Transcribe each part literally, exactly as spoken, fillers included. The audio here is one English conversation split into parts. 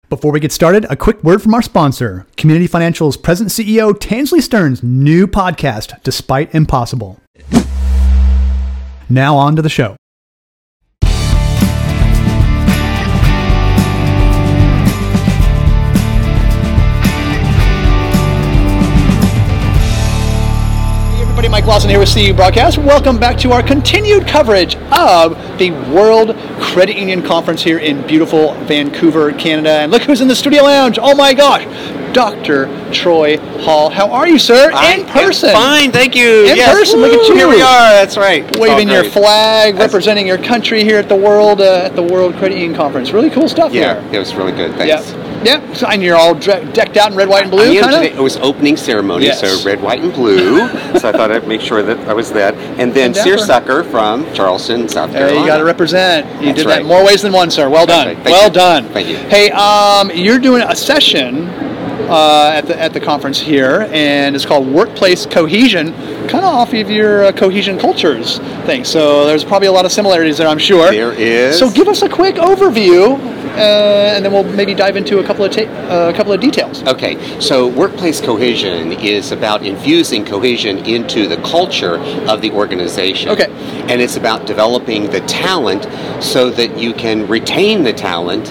Before we get started, a quick word from our sponsor, Community Financial's President C E O Tansley Stearns' new podcast, Despite Impossible. Now on to the show. Mike Lawson here with C U Broadcast. Welcome back to our continued coverage of the World Credit Union Conference here in beautiful Vancouver, Canada. And look who's in the studio lounge. Oh my gosh, Doctor Troy Hall. How are you, sir? I in person. Fine, thank you. In yes. person, look at you. Here we are, that's right. It's Waving your flag, That's representing your country here at the World uh, at the World Credit Union Conference. Really cool stuff yeah, here. Yeah, it was really good. Thanks. Yeah. Yeah, so, and you're all dre- decked out in red, white, and blue, kind of? It was opening ceremony, yes. so red, white, and blue. So I thought I'd make sure that I was that. And then Searsucker from Charleston, South Carolina. Hey, you got to represent. You That's did right. that more ways than one, sir. Well That's done. Right. Thank well you. done. Thank you. Hey, um, you're doing a session uh, at the at the conference here, and it's called Workplace Cohesion, kind of off of your uh, cohesion cultures thing. So there's probably a lot of similarities there, I'm sure. There is. So give us a quick overview. Uh, and then we'll maybe dive into a couple of ta- uh, a couple of details. Okay, so workplace cohesion is about infusing cohesion into the culture of the organization. Okay. And it's about developing the talent so that you can retain the talent.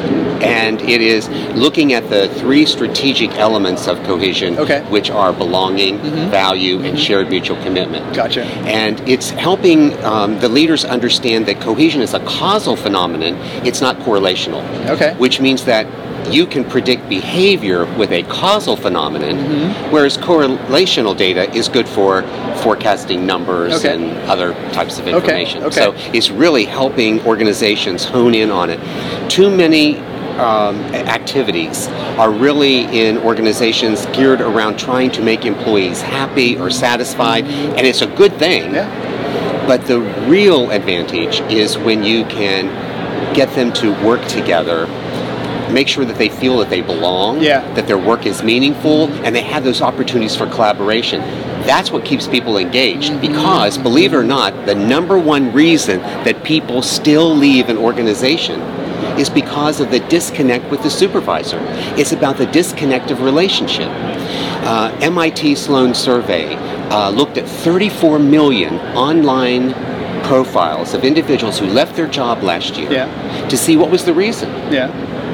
And it is looking at the three strategic elements of cohesion, okay. which are belonging, mm-hmm. value, and mm-hmm. shared mutual commitment. Gotcha. And it's helping um, the leaders understand that cohesion is a causal phenomenon. It's not correlational. Okay. Which means that you can predict behavior with a causal phenomenon, mm-hmm. whereas correlational data is good for forecasting numbers okay. and other types of information. Okay. Okay. So it's really helping organizations hone in on it. Too many um, activities are really in organizations geared around trying to make employees happy or satisfied, and it's a good thing. Yeah. But the real advantage is when you can get them to work together, make sure that they feel that they belong, yeah. that their work is meaningful, and they have those opportunities for collaboration. That's what keeps people engaged, mm-hmm. because, believe it or not, the number one reason that people still leave an organization is because of the disconnect with the supervisor. It's about the disconnect of relationship. Uh, M I T Sloan survey uh, looked at thirty-four million online profiles of individuals who left their job last year yeah. to see what was the reason. Yeah.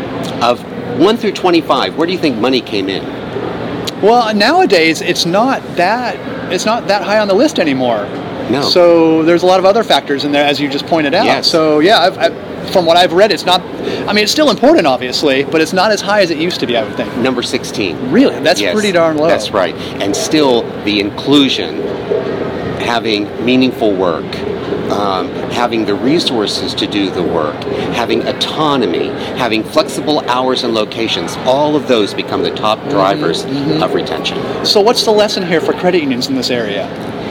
Of one through twenty-five, where do you think money came in? Well, nowadays it's not that it's not that high on the list anymore. No. So there's a lot of other factors in there, as you just pointed out. Yes. So yeah, I've, I've, from what I've read, it's not. I mean, it's still important, obviously, but it's not as high as it used to be, I would think. Number sixteen. Really? That's yes, pretty darn low. That's right. And still, the inclusion, having meaningful work, um, having the resources to do the work, having autonomy, having flexible hours and locations, all of those become the top drivers mm-hmm. of retention. So what's the lesson here for credit unions in this area?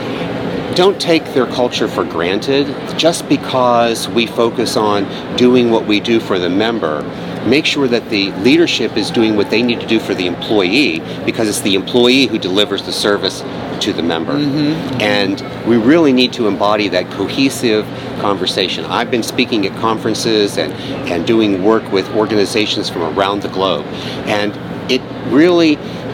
Don't take their culture for granted. Just because we focus on doing what we do for the member, make sure that the leadership is doing what they need to do for the employee, because it's the employee who delivers the service to the member. Mm-hmm. And we really need to embody that cohesive conversation. I've been speaking at conferences and, and doing work with organizations from around the globe. And it really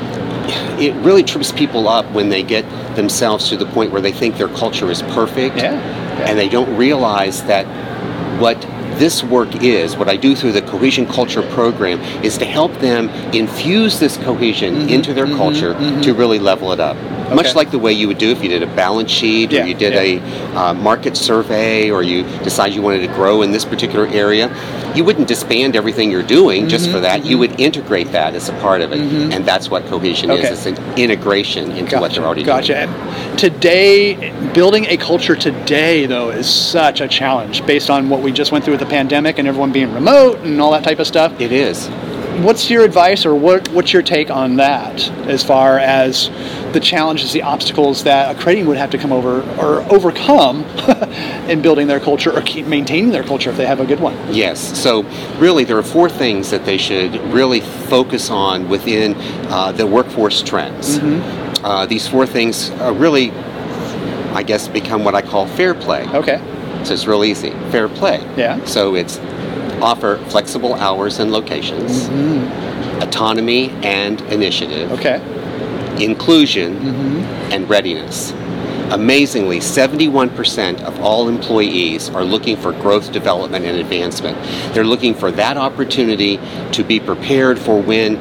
it really trips people up when they get themselves to the point where they think their culture is perfect, yeah. Yeah. and they don't realize that what this work is, what I do through the Cohesion Culture Program, is to help them infuse this cohesion mm-hmm, into their mm-hmm, culture mm-hmm. to really level it up. Okay. Much like the way you would do if you did a balance sheet, yeah, or you did yeah. a uh, market survey, or you decided you wanted to grow in this particular area. You wouldn't disband everything you're doing mm-hmm, just for that. Mm-hmm. You would integrate that as a part of it. Mm-hmm. And that's what cohesion okay. is. It's an integration into gotcha, what they're already gotcha. doing. Gotcha. Today, building a culture today, though, is such a challenge based on what we just went through with the pandemic and everyone being remote and all that type of stuff. It is. What's your advice, or what, what's your take on that as far as the challenges, the obstacles that a credit union would have to come over or overcome in building their culture or keep maintaining their culture if they have a good one? Yes. So really there are four things that they should really focus on within uh, the workforce trends. Mm-hmm. Uh, these four things are really, I guess, become what I call fair play. Okay. So it's real easy. Fair play. Yeah. So it's offer flexible hours and locations, mm-hmm. autonomy and initiative, okay. inclusion, mm-hmm. and readiness. Amazingly, seventy-one percent of all employees are looking for growth, development, and advancement. They're looking for that opportunity to be prepared for when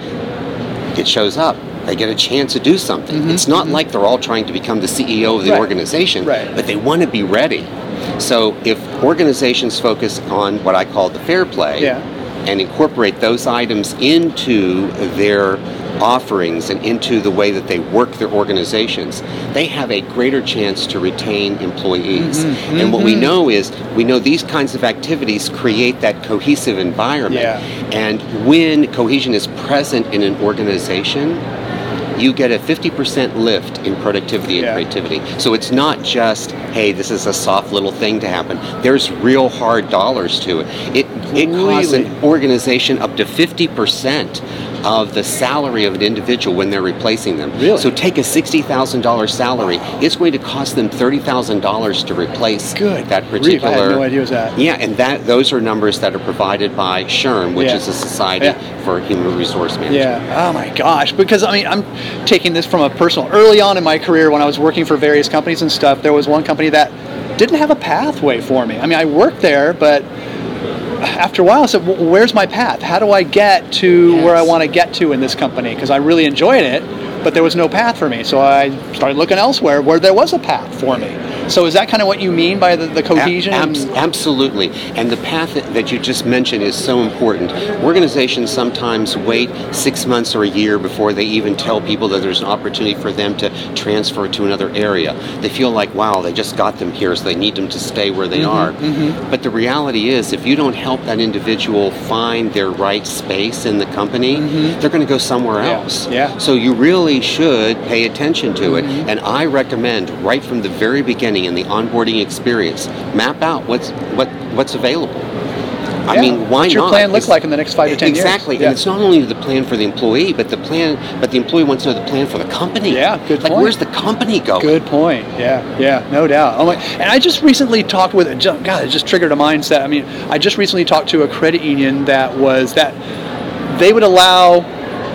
it shows up. They get a chance to do something. Mm-hmm. It's not mm-hmm. like they're all trying to become the C E O of the right. organization, right. but they want to be ready. So if organizations focus on what I call the fair play yeah. and incorporate those items into their offerings and into the way that they work their organizations, they have a greater chance to retain employees. Mm-hmm. And what we know is, we know these kinds of activities create that cohesive environment. Yeah. And when cohesion is present in an organization, you get a fifty percent lift in productivity and yeah. creativity. So it's not just, hey, this is a soft little thing to happen. There's real hard dollars to it. It, it costs an organization up to fifty percent of the salary of an individual when they're replacing them. Really? So take a sixty thousand dollars salary, it's going to cost them thirty thousand dollars to replace Good that particular... grief, I had no idea it was that. Yeah, and that those are numbers that are provided by S H R M, which yeah. is a society yeah. for human resource management. Yeah, oh my gosh, because I mean, I'm taking this from a personal, early on in my career when I was working for various companies and stuff, there was one company that didn't have a pathway for me. I mean, I worked there, but after a while I said, well, where's my path? How do I get to yes. where I want to get to in this company? Because I really enjoyed it, but there was no path for me. So I started looking elsewhere where there was a path for me. So is that kind of what you mean by the, the cohesion? Ab- absolutely. And the path that you just mentioned is so important. Organizations sometimes wait six months or a year before they even tell people that there's an opportunity for them to transfer to another area. They feel like, wow, they just got them here, so they need them to stay where they mm-hmm, are. Mm-hmm. But the reality is, if you don't help that individual find their right space in the company, mm-hmm. they're going to go somewhere yeah. else. Yeah. So you really should pay attention to mm-hmm. it. And I recommend right from the very beginning in the onboarding experience, map out what's what what's available. I yeah. mean, why What's your not? plan look it's, like in the next five to ten exactly. years? Exactly, and it's not only the plan for the employee, but the plan, but the employee wants to know the plan for the company. Yeah, good like, point. where's the company going? Good point. Yeah, yeah, no doubt. Oh my, and I just recently talked with, God, it just triggered a mindset. I mean, I just recently talked to a credit union that was that they would allow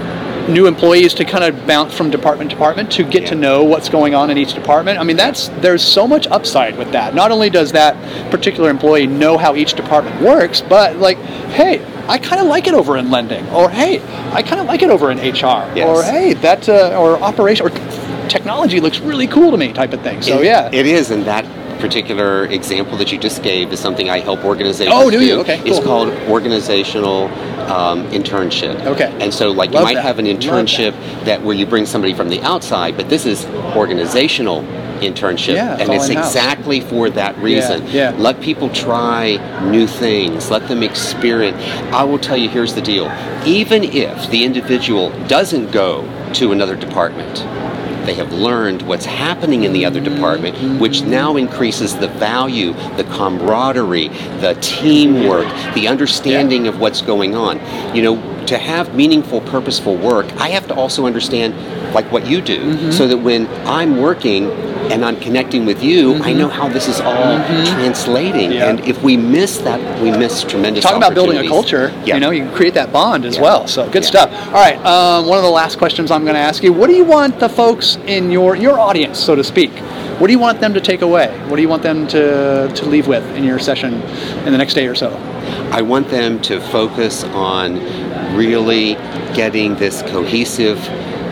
new employees to kind of bounce from department to department to get yeah. to know what's going on in each department. I mean, that's there's so much upside with that. Not only does that particular employee know how each department works, but like, hey, I kind of like it over in lending, or hey, I kind of like it over in H R, yes. or hey, that uh, or operation or technology looks really cool to me, type of thing. So it, yeah, it is, and that particular example that you just gave is something I help organizations oh, do do. you? Okay, cool. It's called organizational um, internship. Okay. And so, like, Love you might that. have an internship that. that where you bring somebody from the outside, but this is organizational internship, yeah, it's and it's in-house. exactly for that reason. Yeah, yeah. Let people try new things. Let them experience. I will tell you, here's the deal. Even if the individual doesn't go to another department, they have learned what's happening in the other department, mm-hmm. which now increases the value, the camaraderie, the teamwork, the understanding yeah. of what's going on. You know, to have meaningful, purposeful work, I have to also understand, like what you do, mm-hmm. so that when I'm working and I'm connecting with you, mm-hmm. I know how this is all mm-hmm. translating. Yeah. And if we miss that, we miss tremendous Talk about building a culture, yeah. you know, you can create that bond as yeah. well. So good yeah. stuff. All right, um, one of the last questions I'm going to ask you, what do you want the folks in your, your audience, so to speak, what do you want them to take away? What do you want them to, to leave with in your session in the next day or so? I want them to focus on really getting this cohesive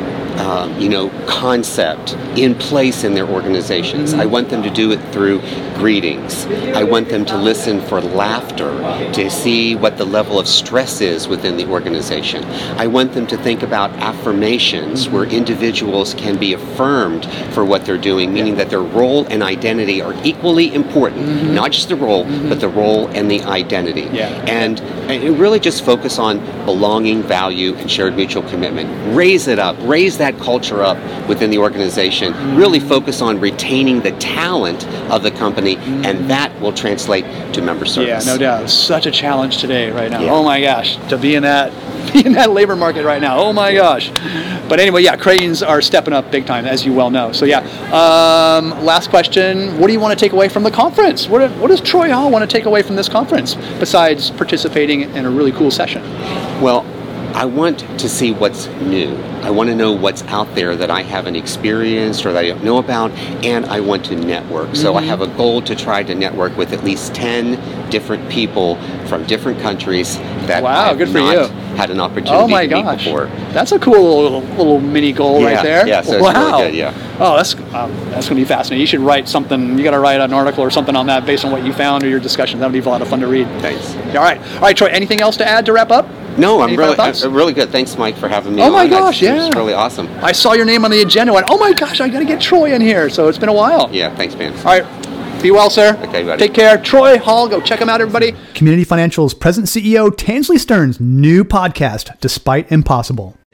Um, you know, concept in place in their organizations. Mm-hmm. I want them to do it through greetings. I want them to listen for laughter, to see what the level of stress is within the organization. I want them to think about affirmations, mm-hmm. where individuals can be affirmed for what they're doing, meaning yeah. that their role and identity are equally important. Mm-hmm. Not just the role, mm-hmm. but the role and the identity. Yeah. And, and really just focus on belonging, value, and shared mutual commitment. Raise it up. Raise that culture up within the organization. Mm-hmm. Really focus on retaining the talent of the company, mm-hmm. and that will translate to member service. Yeah, no doubt. It's such a challenge today, right now. Yeah. Oh my gosh, to be in that be in that labor market right now. Oh my gosh. But anyway, yeah, credit unions are stepping up big time, as you well know. So yeah, um, last question. What do you want to take away from the conference? What, what does Troy Hall want to take away from this conference besides participating in a really cool session? Well, I want to see what's new. I want to know what's out there that I haven't experienced or that I don't know about, and I want to network. So mm-hmm. I have a goal to try to network with at least ten different people from different countries that wow, I've good for not you. had an opportunity oh my to meet gosh. before. That's a cool little, little mini goal yeah, right there. Yeah, so wow. it's really good, yeah. Oh, that's um, that's going to be fascinating. You should write something. You got to write an article or something on that based on what you found or your discussion. That would be a lot of fun to read. Thanks. All right. All right, Troy, anything else to add to wrap up? No, I'm Any really, I'm really good. Thanks, Mike, for having me Oh my on. gosh, That's, yeah. It's really awesome. I saw your name on the agenda. Went, oh my gosh, I got to get Troy in here. So it's been a while. Yeah, thanks, man. All right. Be well, sir. Okay, buddy. Take care. Troy Hall, go check him out, everybody. Community Financial's President C E O Tansley Stearns' new podcast, Despite Impossible.